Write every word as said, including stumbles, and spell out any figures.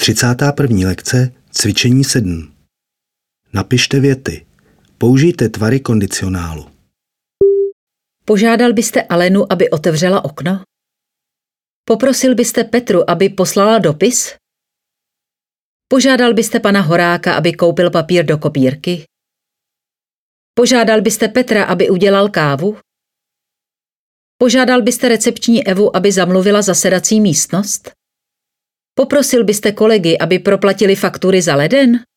třicátá první lekce, cvičení sedm. Napište věty. Použijte tvary kondicionálu. Požádal byste Alenu, aby otevřela okno? Poprosil byste Petru, aby poslala dopis? Požádal byste pana Horáka, aby koupil papír do kopírky? Požádal byste Petra, aby udělal kávu? Požádal byste recepční Evu, aby zamluvila zasedací místnost? Poprosil byste kolegy, aby proplatili faktury za leden?